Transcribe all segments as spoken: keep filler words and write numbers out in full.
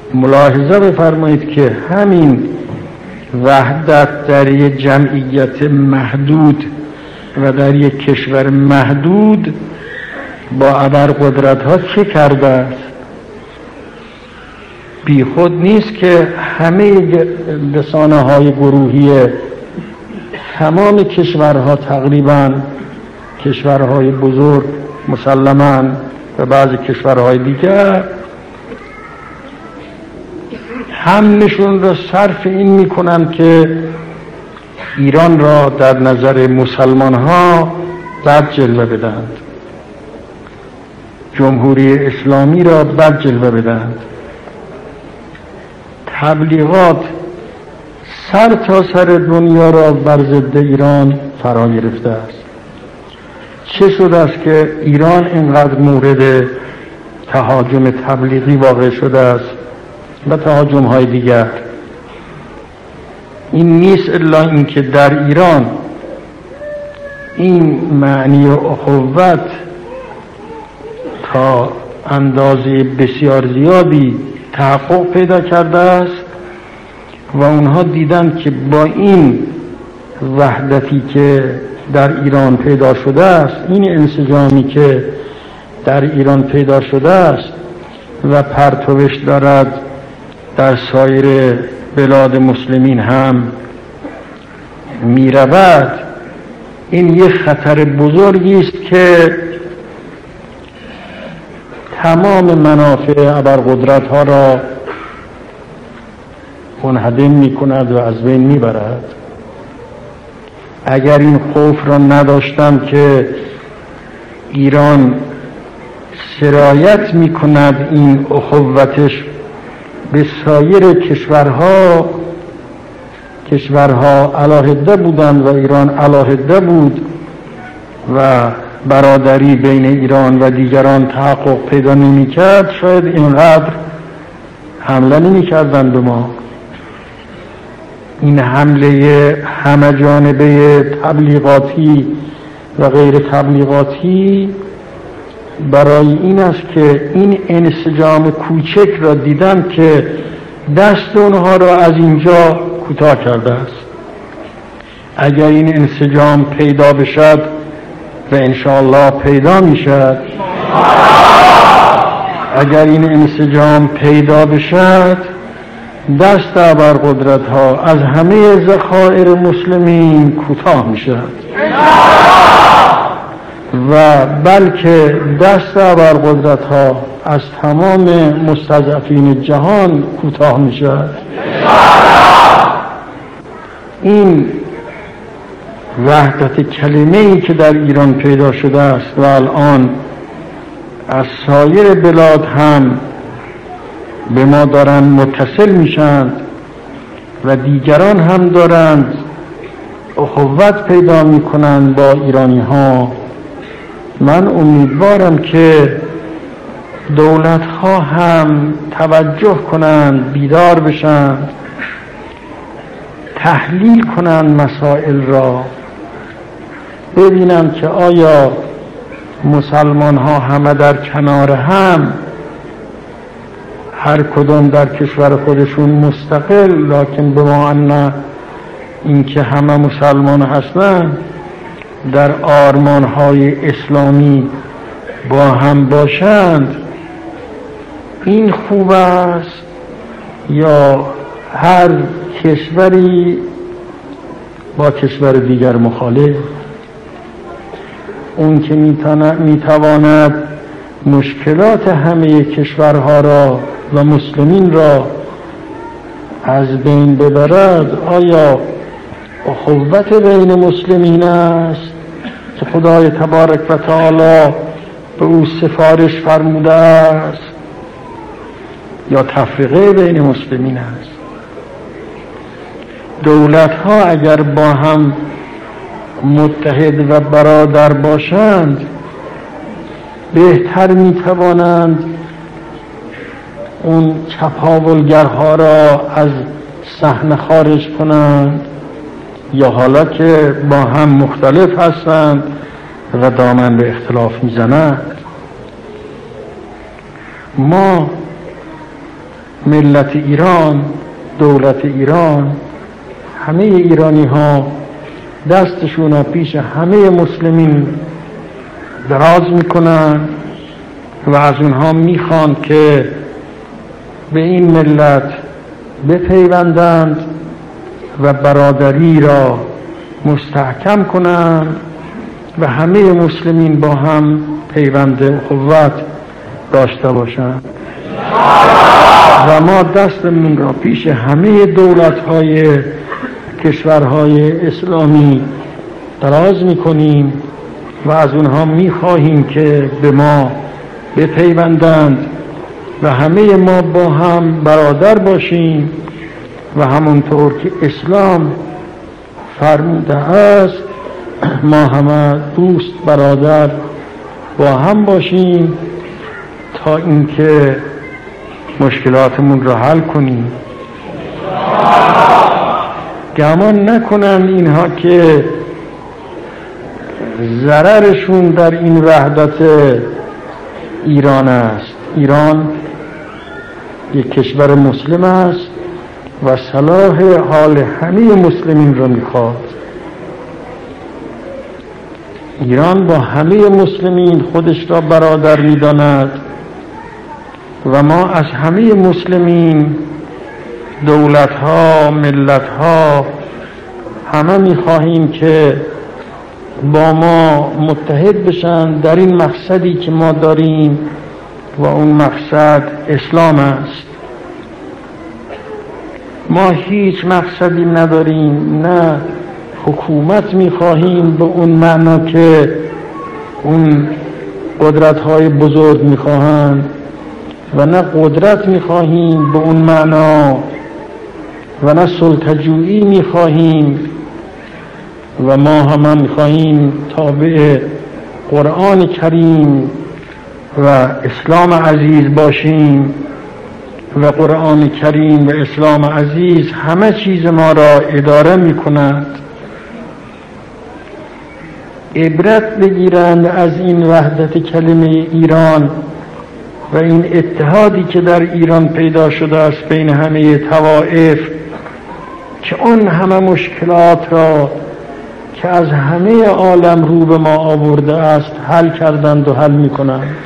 ملاحظه بفرمایید که همین وحدت در یک جمعیت محدود و در یک کشور محدود با ابرقدرت ها چه کرده است؟ بی خود نیست که همه رسانه های گروهی تمام کشورها، تقریبا کشورهای بزرگ مسلماً و بعضی کشورهای دیگر، همشون را صرف این میکنند که ایران را در نظر مسلمان ها بد جلوه بدند، جمهوری اسلامی را بد جلوه بدند. تبلیغات سر تا سر دنیا را بر ضد ایران فرا گرفته است. چه شده است که ایران اینقدر مورد تهاجم تبلیغی واقع شده است و تهاجم های دیگر؟ این نیست الا اینکه در ایران این معنی اخوت تا اندازه بسیار زیادی تحقق پیدا کرده است و اونها دیدن که با این وحدتی که در ایران پیدا شده است، این انسجامی که در ایران پیدا شده است و پرتوش دارد در سایر بلاد مسلمین هم می رود، این یک خطر بزرگی است که تمام منافع ابرقدرت ها را منهدم می کند و از بین می برد. اگر این خوف را نداشتم که ایران سرایت می کند این اخوتش به سایر کشورها، کشورها علاهده بودند و ایران علاهده بود و برادری بین ایران و دیگران تحقق پیدا نمی کرد، شاید اینقدر حمله نمی کردند به ما. این حمله همه جانبه تبلیغاتی و غیر تبلیغاتی برای این است که این انسجام کوچک را دیدن که دست اونها را از اینجا کوتاه کرده است. اگر این انسجام پیدا بشد و انشاءالله پیدا می شد، اگر این انسجام پیدا بشد، دست ابرقدرت ها از همه ذخایر مسلمین کوتاه می شد و بلکه دست ابرقدرت ها از تمام مستضعفین جهان کوتاه می شد. این وحدت کلمه ای که در ایران پیدا شده است و الان از سایر بلاد هم به ما دارند متصل میشند و دیگران هم دارند اخوت پیدا میکنند با ایرانی ها. من امیدوارم که دولت ها هم توجه کنند، بیدار بشند، تحلیل کنند مسائل را، ببینند که آیا مسلمان ها همه در کنار هم، هر کدوم در کشور خودشون مستقل، لکن به معنی اینکه همه مسلمان هستند، در آرمان های اسلامی با هم باشند، این خوب است یا هر کشوری با کشور دیگر مخالف؟ اون که میتواند مشکلات همه کشورها را و مسلمین را از بین ببرد، آیا اخوت بین مسلمین است که خدای تبارک و تعالی به او سفارش فرموده است، یا تفرقه بین مسلمین است؟ دولت ها اگر با هم متحد و برادر باشند، بهتر می توانند اون چپاولگرها را از صحنه خارج کنند، یا حالا که با هم مختلف هستند و دامن به اختلاف میزنند. ما ملت ایران، دولت ایران، همه ایرانی ها دستشون رو پیش همه مسلمین دراز میکنن و از اونها میخوان که به این ملت بپیوندند و برادری را مستحکم کنند و همه مسلمین با هم پیوند اخوت داشته باشند و ما دستمون را پیش همه دولت‌های کشورهای اسلامی دراز میکنیم و از اونها میخواهیم که به ما بپیوندند و همه ما با هم برادر باشیم و همونطور که اسلام فرموده است ما همه دوست برادر با هم باشیم تا اینکه مشکلاتمون را حل کنیم. گمان نکنند اینها که ضررشون در این وحدت ایران است. ایران یک کشور مسلم است و صلاح حال همه مسلمین را میخواد. ایران با همه مسلمین خودش را برادر میداند و ما از همه مسلمین، دولت ها، ملت ها، همه میخواهیم که با ما متحد بشن در این مقصدی که ما داریم و اون مقصد اسلام است. ما هیچ مقصدی نداریم، نه حکومت میخواهیم به اون معنا که اون قدرت های بزرگ میخواهند و نه قدرت میخواهیم به اون معنا و نه سلطه‌جویی میخواهیم و ما هم میخواهیم تابع قرآن کریم و اسلام عزیز باشیم و قرآن کریم و اسلام عزیز همه چیز ما را اداره میکنند. عبرت بگیرند از این وحدت کلمه ایران و این اتحادی که در ایران پیدا شده است بین همه طوائف که اون همه مشکلات را که از همه عالم رو به ما آورده است حل کردند و حل میکنند.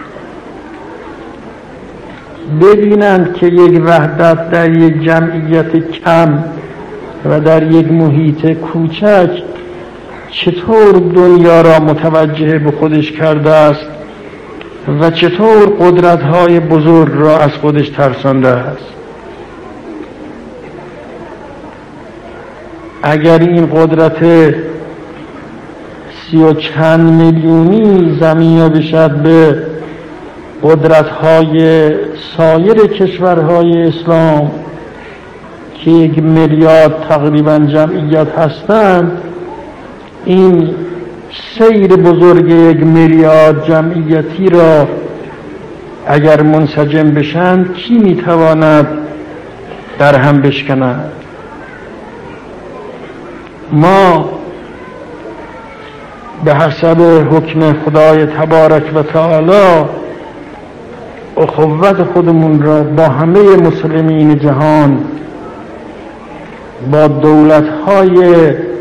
ببینند که یک وحدت در یک جمعیت کم و در یک محیط کوچک چطور دنیا را متوجه به خودش کرده است و چطور قدرت‌های بزرگ را از خودش ترسانده است. اگر این قدرت سی و چند میلیونی زمین بشد به قدرت‌های سایر کشورهای اسلام که یک میلیارد تقریبا جمعیت هستند، این سیر بزرگ یک میلیارد جمعیتی را اگر منسجم بشند کی میتواند در هم بشکند؟ ما به حسب حکم خدای تبارک و تعالی اخوت خودمون را با همه مسلمین جهان، با دولت‌های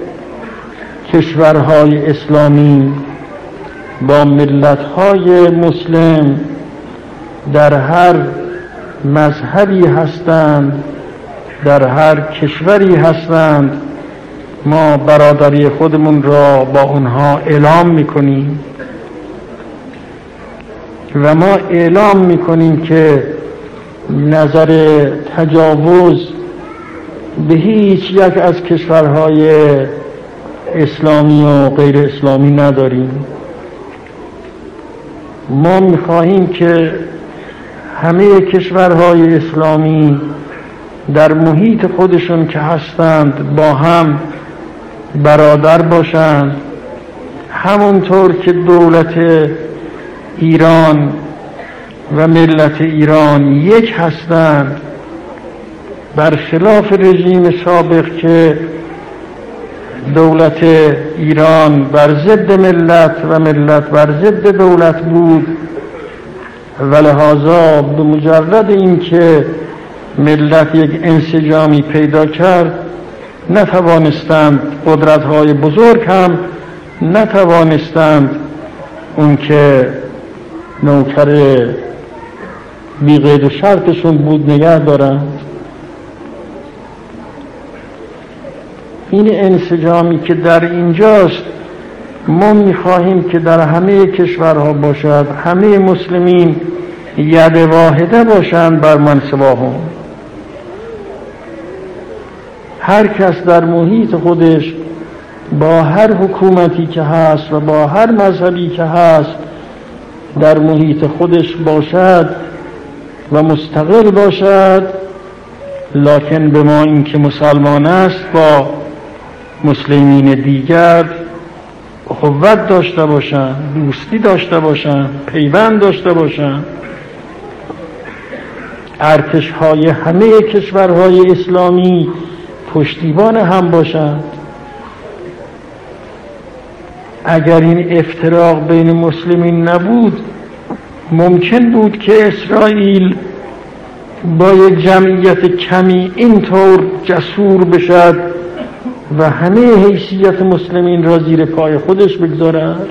کشورهای اسلامی، با ملت‌های مسلم در هر مذهبی هستند، در هر کشوری هستند، ما برادری خودمون را با اونها اعلام میکنیم و ما اعلام میکنیم که نظر تجاوز به هیچ یک از کشورهای اسلامی و غیر اسلامی نداریم. ما میخواهیم که همه کشورهای اسلامی در محیط خودشون که هستند با هم برادر باشند، همونطور که دولت ایران و ملت ایران یک هستند، برخلاف رژیم سابق که دولت ایران بر ضد ملت و ملت بر ضد دولت بود و لحاظا به مجرد اینکه ملت یک انسجامی پیدا کرد، نتوانستند قدرت‌های بزرگ هم نتوانستند اون که نوکر بی قید و شرطشون بود نگه دارند. این انسجامی که در اینجاست ما می‌خواهیم که در همه کشورها باشد، همه مسلمین ید واحده باشند بر من سواهم. هر کس در محیط خودش با هر حکومتی که هست و با هر مذهبی که هست در محیط خودش باشد و مستقل باشد، لکن به ما این که مسلمان است با مسلمین دیگر اخوت داشته باشند، دوستی داشته باشند، پیوند داشته باشند. ارتش‌های همه کشورهای اسلامی پشتیبان هم باشند. اگر این افتراق بین مسلمین نبود، ممکن بود که اسرائیل با یک جمعیت کمی اینطور جسور بشد و همه حیثیت مسلمین را زیر پای خودش بگذارد.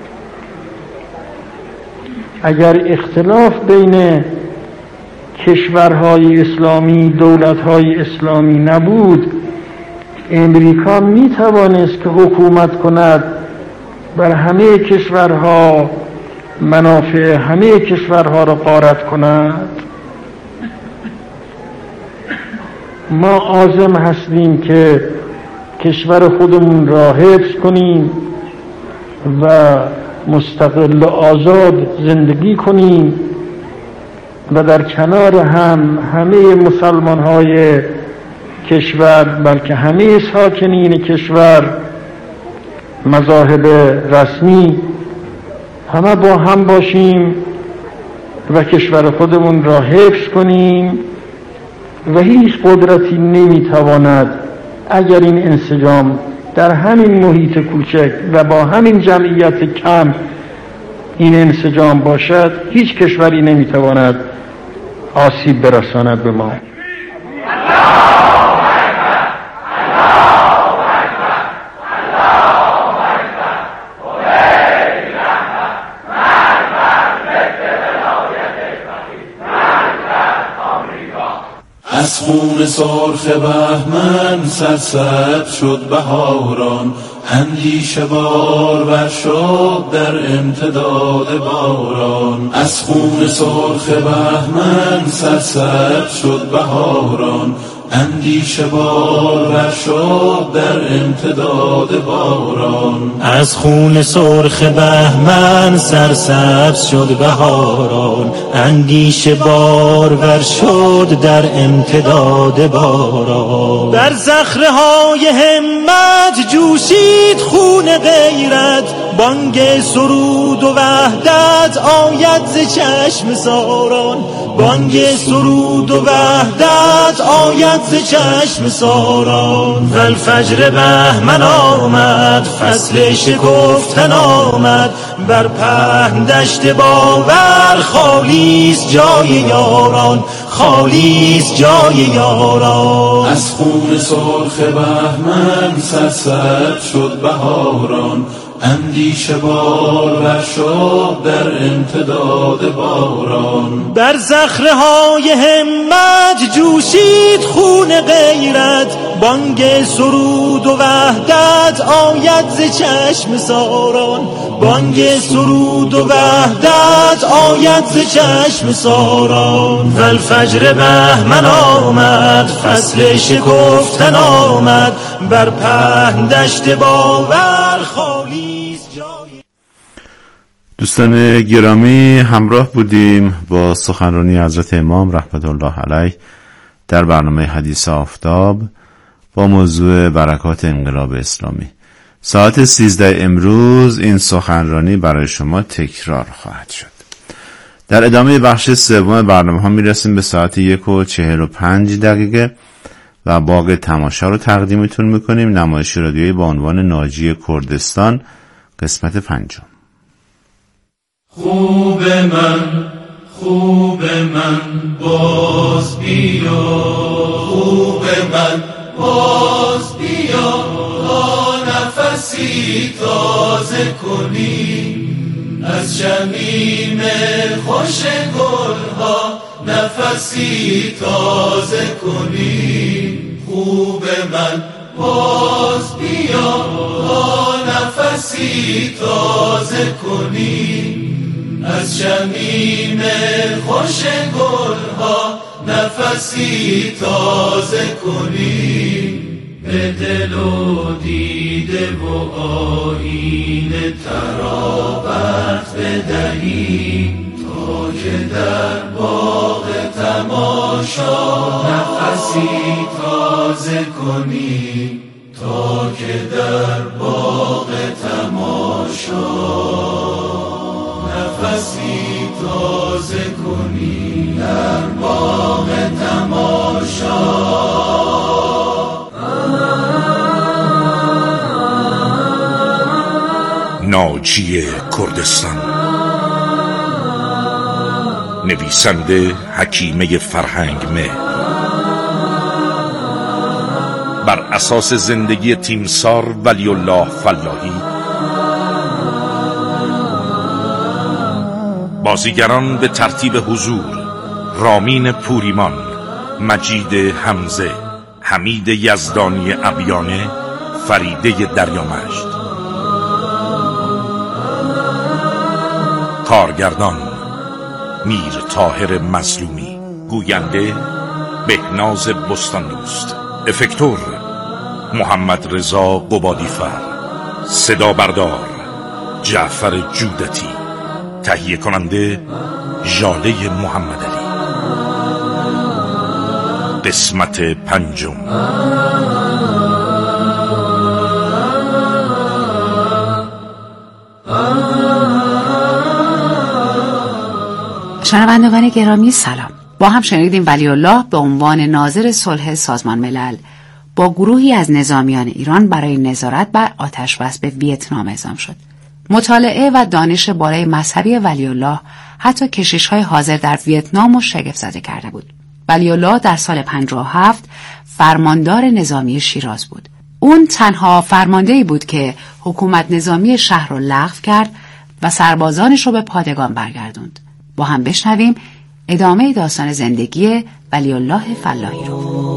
اگر اختلاف بین کشورهای اسلامی، دولتهای اسلامی نبود، امریکا می توانست که حکومت کند، بر همه کشورها منافع همه کشورها را غارت کند. ما عازم هستیم که کشور خودمون را حفظ کنیم و مستقل و آزاد زندگی کنیم و در کنار هم همه مسلمان های کشور، بلکه همه ساکنین کشور، مذاهب رسمی، همه با هم باشیم و کشور خودمون را حفظ کنیم و هیچ قدرتی نمیتواند اگر این انسجام در همین محیط کوچک و با همین جمعیت کم این انسجام باشد، هیچ کشوری نمیتواند آسیب برساند به ما. از خون سرخ بهمن سرسبز شد بهاران، اندیشه بارور شد در امتداد باران. از خون سرخ بهمن سرسبز شد بهاران، اندیشه بارور شد در امتداد باران. از خون سرخ بهمن سرسبز شد بهاران، اندیشه بارور شد در امتداد باران. در صخره های همت جوشید خون غیرت، بانگ سرود و وحدت آید ز چشم ساران. بانگ سرود و وحدت آید ز چشم ساران. و الفجر بهمن آمد، فصل شکفتن آمد، بر پهن دشت باور خالیست جای یاران، خالیست جای یاران. از خون سرخ بهمن سرسبز شد بهاران، اندیشه بارور شد در امتداد باران. در صخره های همت جوشید خون غیرت، بانگ سرود و وحدت آید ز چشم ساران. بانگ سرود و وحدت آید ز چشم ساران. و الفجر بهمن آمد، فصل شکفتن آمد، بر پهن دشت باور خالیست جای. دوستان گرامی، همراه بودیم با سخنرانی حضرت امام رحمت الله علیه در برنامه حدیث آفتاب با موضوع برکات انقلاب اسلامی. ساعت سیزده امروز این سخنرانی برای شما تکرار خواهد شد. در ادامه بخش سوم برنامه ها میرسیم به ساعت یک و چهل و پنج دقیقه و باغ تماشا رو تقدیمتون میکنیم. نمایش رادیویی با عنوان ناجی کردستان قسمت پنجم. خوب من خوب من باز بیا، خوب من باز بیا، تا نفسی تازه کنی از شمیم خوش گلها، نفسی تازه کنی. خوب من باز بیا، تا نفسی تازه کنی از شمیم خوش گلها، نفسی تازه کنی. به دل و دیده و آیین ترابت بدهی، تا که در باغ تماشا نفسی تازه کنی، تا که در باغ تماشا نفسی تازه کنی، در باغ تماشا. ناجی کردستان، نویسنده حکیمه فرهنگ مهر، بر اساس زندگی تیمسار ولی الله فلاحی. بازیگران به ترتیب حضور: رامین پوریمان، مجید حمزه، حمید یزدانی ابیانه، فریده دریامشت. کارگردان: میر طاهر مظلومی، گوینده بهناز بستاندوست، افکتور محمد رضا قبادیفر، صدا بردار جعفر جودتی، تهیه کننده ژاله محمد علی. قسمت پنجم. شنوندگان گرامی سلام. با هم شنیدیم ولی الله به عنوان ناظر صلح سازمان ملل با گروهی از نظامیان ایران برای نظارت بر آتشبس به ویتنام اعزام شد. مطالعه و دانش بالای مذهبی ولی الله حتی کشیش‌های حاضر در ویتنام رو شگفت زده کرده بود. ولی الله در سال پنجاه و هفت فرماندار نظامی شیراز بود. اون تنها فرماندهی بود که حکومت نظامی شهر رو لغو کرد و سربازانش رو به پادگان برگردوند. با هم بشنویم ادامه داستان زندگی ولی الله فلاحی رو.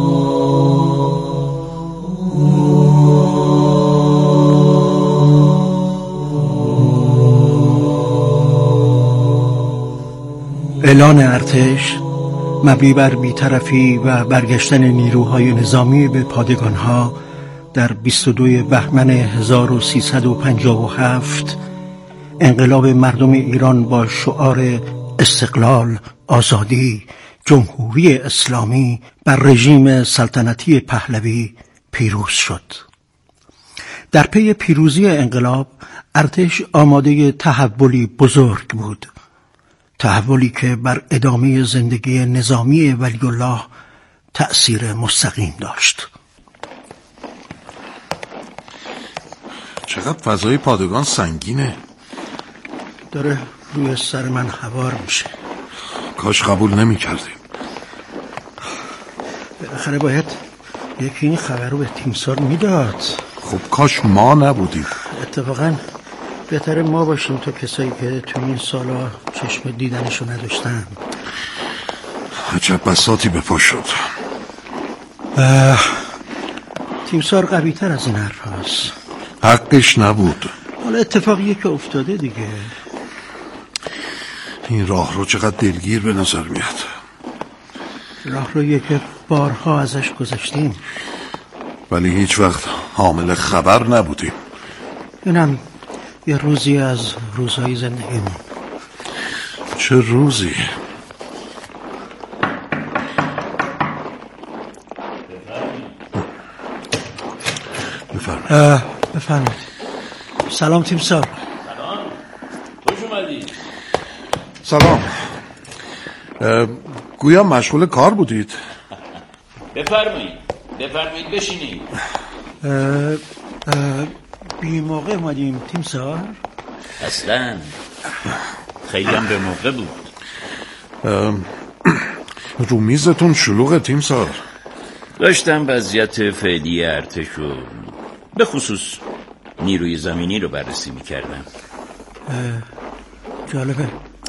اعلان ارتش مبنی بر بی‌طرفی و برگشتن نیروهای نظامی به پادگان‌ها در بیست و دوم بهمن هزار و سیصد و پنجاه و هفت انقلاب مردم ایران با شعار استقلال، آزادی، جمهوری اسلامی بر رژیم سلطنتی پهلوی پیروز شد. در پی پیروزی انقلاب ارتش آماده تحولی بزرگ بود، تحولی که بر ادامه زندگی نظامی ولی الله تأثیر مستقیم داشت. چقدر فضای پادگان سنگینه. داره روی سر من هوار میشه. کاش قبول نمی کردیم. بالاخره باید یکی این خبر رو به تیمسار میداد. خب کاش ما نبودیم. اتفاقا بهتره ما باشیم تا کسایی که تو این سالا چشم دیدنشو نداشتن. عجب بساطی به پا شد. تیمسار قوی تر از این حرف هست. حقش نبود. حالا اتفاقیه که افتاده دیگه. این راه رو چقدر دلگیر به نظر میاد. راه رویه که بارها ازش گذشتیم ولی هیچ وقت حامل خبر نبودیم. اینم یه روزی از روزهای زندگیمون. چه روزی؟ بفرمایید. بفرمایید. سلام تیمسار. سلام. خوش اومدی. سلام. گویا مشغول کار بودید. بفرمایید. بفرمایید بشینید. بی موقع اومدیم تیمسار؟ اصلا خیلی هم به موقع بود. رو میزتون شلوغه تیمسار. داشتم وضعیت فعلی ارتش رو به خصوص نیروی زمینی رو بررسی میکردم. جالبه.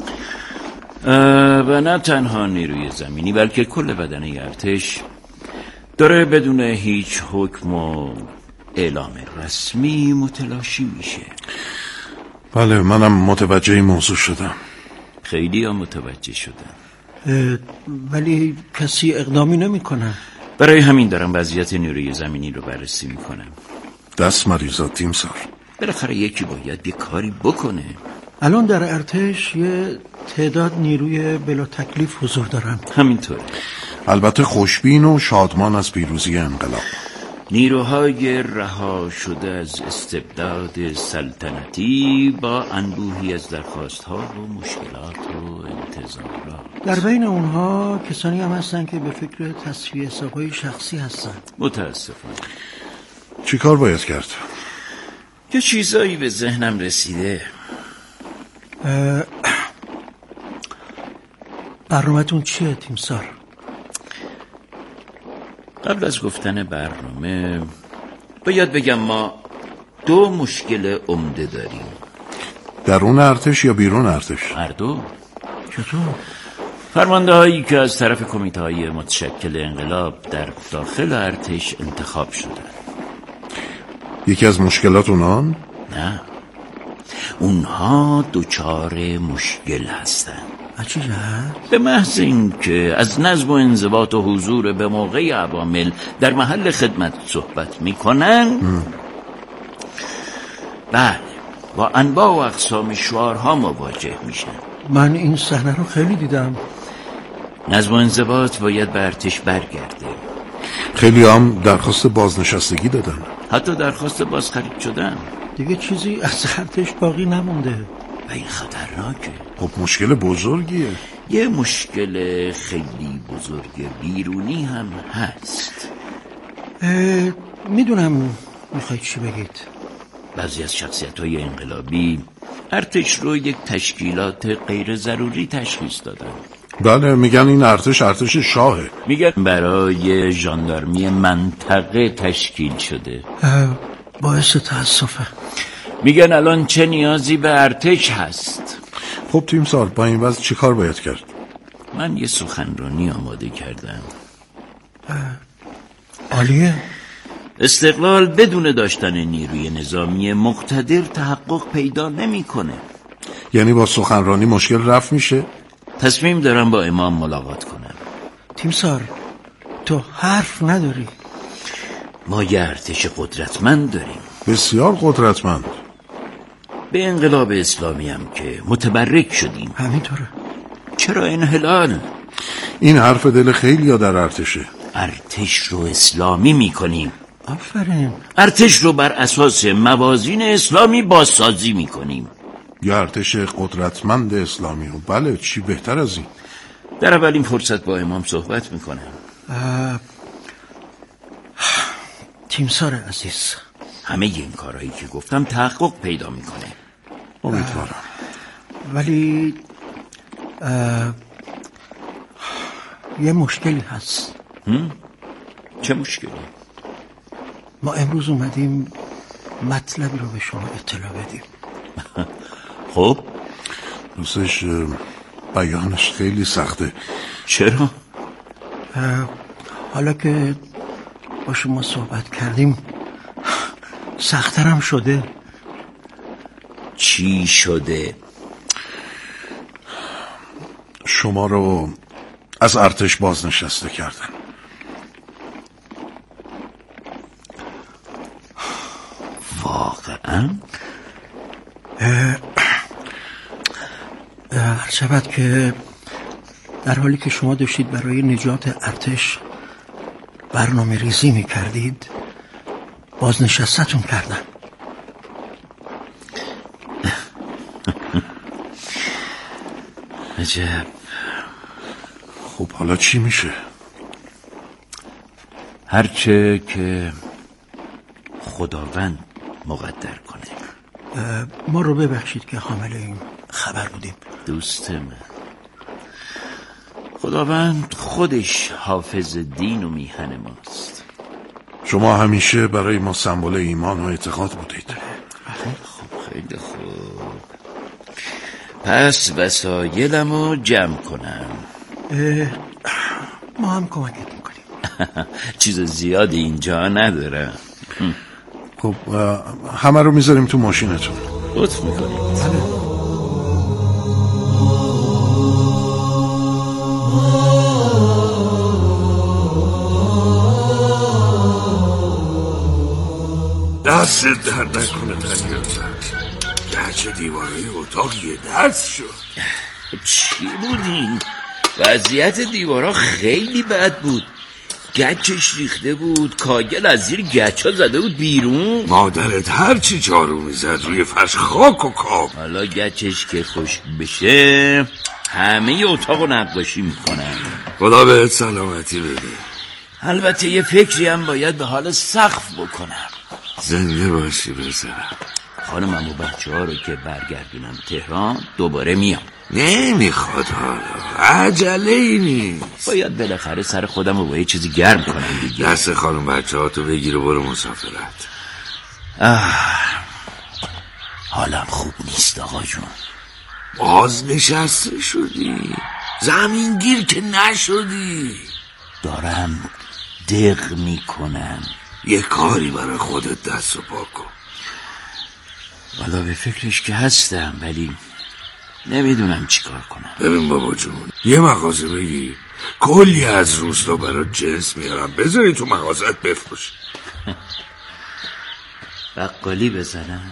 و نه تنها نیروی زمینی بلکه کل بدنه ارتش داره بدون هیچ حکم و اعلام رسمی متلاشی میشه. بله منم متوجه این موضوع شدم. خیلی ها متوجه شدم. ولی کسی اقدامی نمی کنه. برای همین دارم وضعیت نیروی زمینی رو بررسی میکنم. دست مریضا تیمسار. بالاخره یکی باید یه کاری بکنه. الان در ارتش یه تعداد نیروی بلا تکلیف حضور دارن. همینطوره. البته خوشبین و شادمان از پیروزی انقلاب. نیروهای رها شده از استبداد سلطنتی با انبوهی از درخواست‌ها و مشکلات و انتظارات. در بین اونها کسانی هم هستن که به فکر تصفیه حساب‌های شخصی هستن. متاسفانه. چی کار باید کرد؟ یه چیزایی به ذهنم رسیده. برنامه‌تون چیه تیمسار؟ قبل از گفتن برنامه باید بگم ما دو مشکل عمده داریم. درون ارتش یا بیرون ارتش؟ هر دو. چطور؟ فرمانده هایی که از طرف کمیته های متشکل انقلاب در داخل ارتش انتخاب شدن. یکی از مشکلات اونان؟ نه، اونها دوچار مشکل هستن. چی جهت؟ به محض این که از نظم و انضباط و حضور به موقع عوامل در محل خدمت صحبت میکنن، بله با انواع و اقسام شعارها مواجه میشن. من این صحنه رو خیلی دیدم. نظم و انضباط باید به ارتش برگرده. خیلی هم درخواست بازنشستگی دادن، حتی درخواست بازخرید شدن. دیگه چیزی از ارتش باقی نمونده و این خطرناکه. خب مشکل بزرگیه. یه مشکل خیلی بزرگ بیرونی هم هست. میدونم میخواید چی بگید. بعضی از شخصیت‌های انقلابی ارتش رو یک تشکیلات غیر ضروری تشخیص دادن. بله میگن این ارتش ارتش شاهه. میگن برای ژاندارمی منطقه تشکیل شده. باعث تأسفه. میگن الان چه نیازی به ارتش هست. خب تیمسار با این وضع چی کار باید کرد؟ من یه سخنرانی آماده کردم. عالیه. استقلال بدون داشتن نیروی نظامی مقتدر تحقق پیدا نمیکنه. یعنی با سخنرانی مشکل رفع میشه؟ تصمیم دارم با امام ملاقات کنم. تیمسار تو حرف نداری. ما یه ارتش قدرتمند داریم. بسیار قدرتمند. به انقلاب اسلامی هم که متبرک شدیم. همینطوره. چرا انحلال؟ این حرف دل خیلی ها در ارتشه. ارتش رو اسلامی میکنیم. آفرین. ارتش رو بر اساس موازین اسلامی بازسازی میکنیم. یا ارتش قدرتمند اسلامی رو. بله چی بهتر از این. در اولین فرصت با امام صحبت میکنم. تیمسار عزیز، همه این کارهایی که گفتم تحقق پیدا میکنه. امیدوارم. ولی یه مشکلی هست. چه مشکلی؟ ما امروز اومدیم مطلبی رو به شما اطلاع بدیم. خب دوستش بیانش خیلی سخته. چرا؟ حالا که با شما صحبت کردیم سخت‌ترم شده. چی شده؟ شما رو از ارتش بازنشسته کردن. واقعا؟ هر شود که در حالی که شما داشتید برای نجات ارتش برنامه ریزی می کردید بازنشستتون کردن. عجب. خب حالا چی میشه؟ هرچه که خداوند مقدر کنه. ما رو ببخشید که حامل این خبر بودیم. دوست من، خداوند خودش حافظ دین و میهن ماست. شما همیشه برای ما سمبل ایمان و اعتقاد بودید. خیلی خوب، خیلی خوب. پس وسایلمو جمع کنم. ما هم کمکت میکنیم. چیز زیادی اینجا ندارم. خب همه رو میذاریم تو ماشینتون. لطف میکنید. دست در نکنه تنگرزن. گرچه دیواره اتاق یه دست شد. چی بودین؟ وضعیت دیوارا خیلی بد بود. گچش ریخته بود، کاگل از زیر گچا زده بود بیرون. مادرت هر چی جارو میزد روی فرش خاک و کاب. حالا گچش که خشک بشه همه اتاقو نقاشی میکنن. خدا بهت سلامتی بده. البته یه فکری هم باید به حال سقف بکنم. زنده باشی بزرم. خانمم و بچه ها رو که برگردونم تهران دوباره میام. نمیخواد حالا، عجله ای نیست. باید بالاخره سر خودم رو با یه چیزی گرم کنم دیگه. دست خانم بچه ها تو بگیر و برو مسافرت. آه. حالم خوب نیست آقا جون. باز نشسته شدی، زمین گیر که نشدی. دارم دق میکنم. یه کاری برای خودت دست و پا کن. والا به فکرش که هستم ولی نمیدونم چی کار کنم. ببین بابا جون، یه مغازه بگی کلی از روستا برای جنس میارم بذاری تو مغازت بفروش. بقالی بزنم.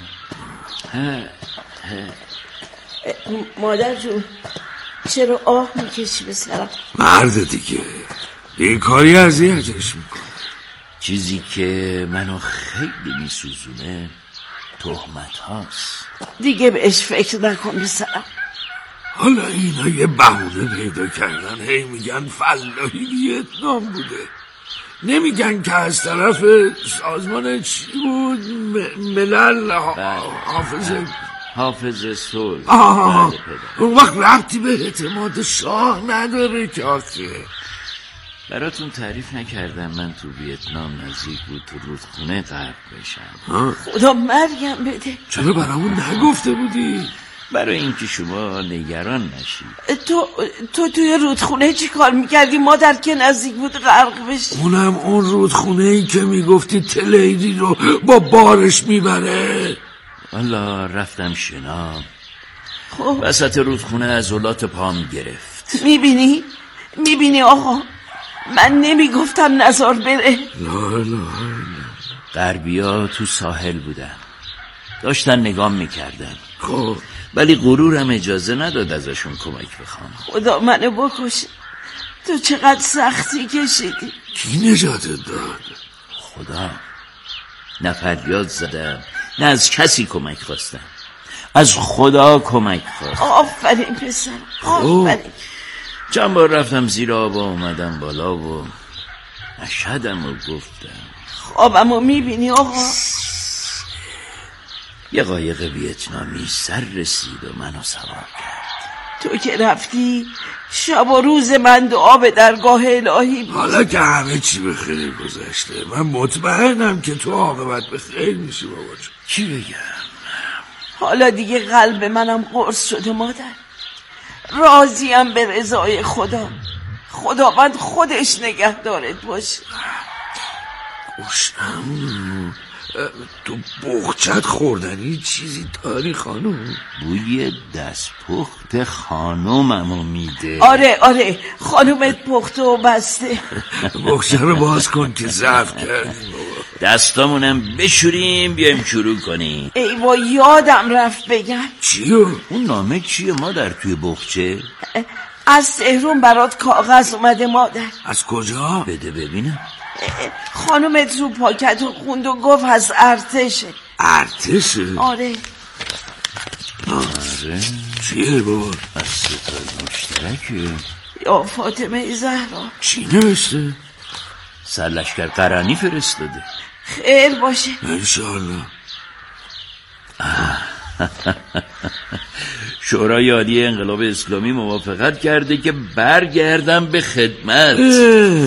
مادر جون چرا آه میکشی به سرم؟ مرد دیگه این کاری اذیتش میکنه. چیزی که منو خیلی میسوزونه تهمت هاست. دیگه بهش فکر نکن به سرم. حالا اینا یه بهونه پیدا کردن، هی میگن فلاحی ویتنام بوده، نمیگن که از طرف سازمان چی بود م- ملل حافظ حافظ صلح. آه اون وقت ربطی به اعتماد شاه نداره که آخه. براتون تعریف نکردم من تو ویتنام نزدیک بود تو رودخونه غرق بشم. خدا مرگم بده. چرا برامون نگفته بودی؟ برای اینکه شما نگران نشید. تو تو توی رودخونه چی کار میکردی مادر که نزدیک بود غرق بشی؟ اونم اون رودخونه ای که میگفتی تلیری رو با بارش میبره. والا رفتم شنا. خب وسط رودخونه عضلات پام گرفت. میبینی؟ میبینی آقا من نمیگفتم نزار بره. لا لا غربیا تو ساحل بودن داشتن نگام میکردن. خب ولی غرورم اجازه نداد ازشون کمک بخوام. خدا منو بکشه. تو چقدر سختی کشیدی. کی نجاتت داد؟ خدا. نه فریاد زدم نه از کسی کمک خواستم، از خدا کمک خواستم. آفرین پسر آفرین. چند بار رفتم زیر آب و اومدم بالا و اشهدم و گفتم. خوابمو میبینی آقا؟ یه قایق ویتنامی سر رسید و منو سوار کرد. تو که رفتی شب و روز من دعا به درگاه الهی بود. حالا که همه چی به خیر گذشته من مطمئنم که تو عاقبت به خیر میشی بابا جون. چی بگم؟ حالا دیگه قلب منم قرص شده مادر. راضیم به رضای خدا. خداوند خودش نگهدارت باشه. گوشتم تو بخچت خوردنی چیزی داری خانم؟ بوی دست پخت خانوممو میده. آره آره خانومت پخته و بسته. بخچه رو باز کن که ضعف کردیم. دستامونم بشوریم بیایم شروع کنیم. ای با یادم رفت بگم. چیو؟ اون نامه چیه مادر توی بخچه؟ از تهران برات کاغذ اومده مادر. از کجا؟ بده ببینم. خانومت رو پاکت رو خوند و گفت از ارتشه. ارتشه؟ آره. آره چیه بابا؟ از ستای مشترکه. یا فاطمه زهرا. چی نوشته؟ سرلشکر قرنی فرستاده. خیر باشه انشالله. شورای عالی انقلاب اسلامی موافقت کرده که برگردم به خدمت.